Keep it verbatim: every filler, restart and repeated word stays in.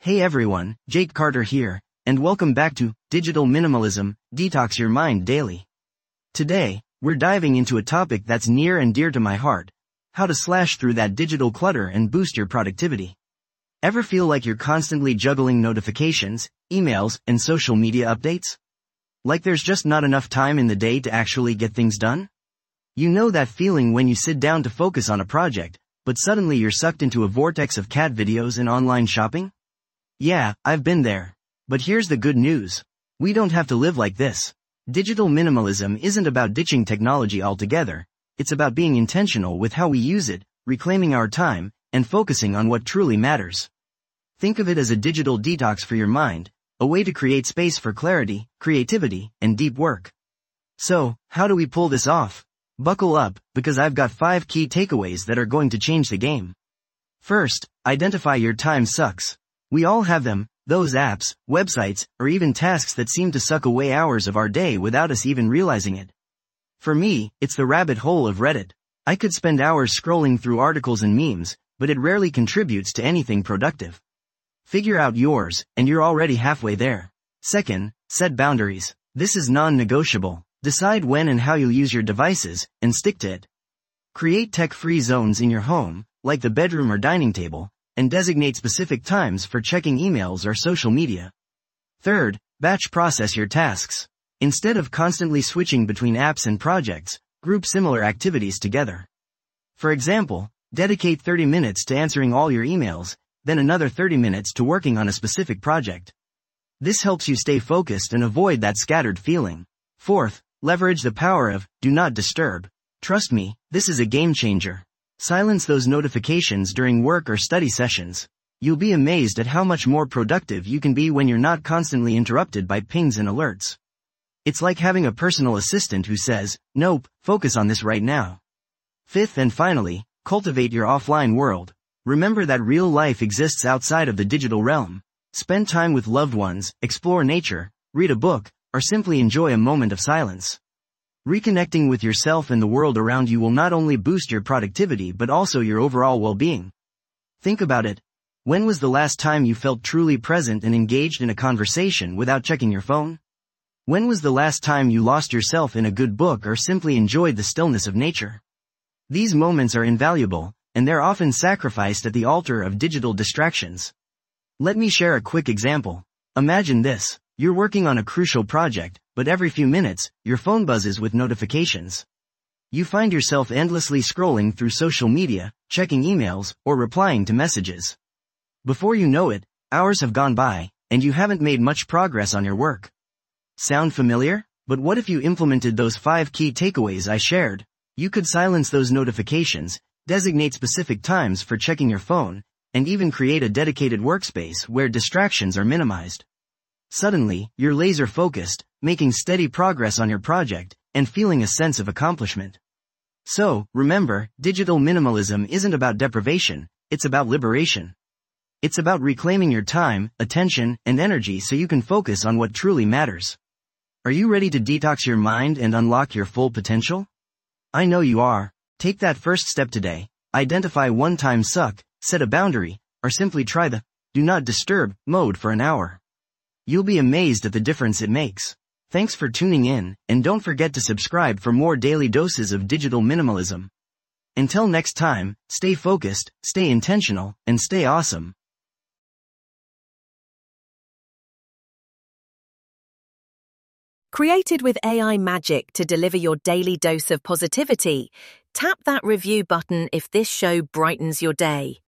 Hey everyone, Jake Carter here, and welcome back to Digital Minimalism, Detox Your Mind Daily. Today, we're diving into a topic that's near and dear to my heart: how to slash through that digital clutter and boost your productivity. Ever feel like you're constantly juggling notifications, emails, and social media updates? Like there's just not enough time in the day to actually get things done? You know that feeling when you sit down to focus on a project, but suddenly you're sucked into a vortex of cat videos and online shopping? Yeah, I've been there. But here's the good news. We don't have to live like this. Digital minimalism isn't about ditching technology altogether. It's about being intentional with how we use it, reclaiming our time, and focusing on what truly matters. Think of it as a digital detox for your mind, a way to create space for clarity, creativity, and deep work. So, how do we pull this off? Buckle up, because I've got five key takeaways that are going to change the game. First, identify your time sucks. We all have them, those apps, websites, or even tasks that seem to suck away hours of our day without us even realizing it. For me, it's the rabbit hole of Reddit. I could spend hours scrolling through articles and memes, but it rarely contributes to anything productive. Figure out yours, and you're already halfway there. Second, set boundaries. This is non-negotiable. Decide when and how you'll use your devices, and stick to it. Create tech-free zones in your home, like the bedroom or dining table, and designate specific times for checking emails or social media. Third, batch process your tasks. Instead of constantly switching between apps and projects, group similar activities together. For example, dedicate thirty minutes to answering all your emails, then another thirty minutes to working on a specific project. This helps you stay focused and avoid that scattered feeling. Fourth, leverage the power of do not disturb. Trust me, this is a game changer. Silence those notifications during work or study sessions. You'll be amazed at how much more productive you can be when you're not constantly interrupted by pings and alerts. It's like having a personal assistant who says, "Nope, focus on this right now." Fifth and finally, cultivate your offline world. Remember that real life exists outside of the digital realm. Spend time with loved ones, explore nature, read a book, or simply enjoy a moment of silence. Reconnecting with yourself and the world around you will not only boost your productivity but also your overall well-being. Think about it. When was the last time you felt truly present and engaged in a conversation without checking your phone? When was the last time you lost yourself in a good book or simply enjoyed the stillness of nature? These moments are invaluable, and they're often sacrificed at the altar of digital distractions. Let me share a quick example. Imagine this. You're working on a crucial project, but every few minutes, your phone buzzes with notifications. You find yourself endlessly scrolling through social media, checking emails, or replying to messages. Before you know it, hours have gone by, and you haven't made much progress on your work. Sound familiar? But what if you implemented those five key takeaways I shared? You could silence those notifications, designate specific times for checking your phone, and even create a dedicated workspace where distractions are minimized. Suddenly, you're laser-focused, making steady progress on your project, and feeling a sense of accomplishment. So, remember, digital minimalism isn't about deprivation, it's about liberation. It's about reclaiming your time, attention, and energy so you can focus on what truly matters. Are you ready to detox your mind and unlock your full potential? I know you are. Take that first step today. Identify one time suck, set a boundary, or simply try the do not disturb mode for an hour. You'll be amazed at the difference it makes. Thanks for tuning in, and don't forget to subscribe for more daily doses of digital minimalism. Until next time, stay focused, stay intentional, and stay awesome. Created with A I magic to deliver your daily dose of positivity, tap that review button if this show brightens your day.